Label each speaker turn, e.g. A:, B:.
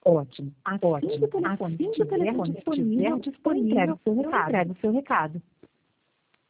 A: Ótimo,
B: Assim
A: ótimo.
B: que o telefone
A: Assim que o telefone estiver disponível,
B: entregue o seu recado.
A: entregue o seu recado.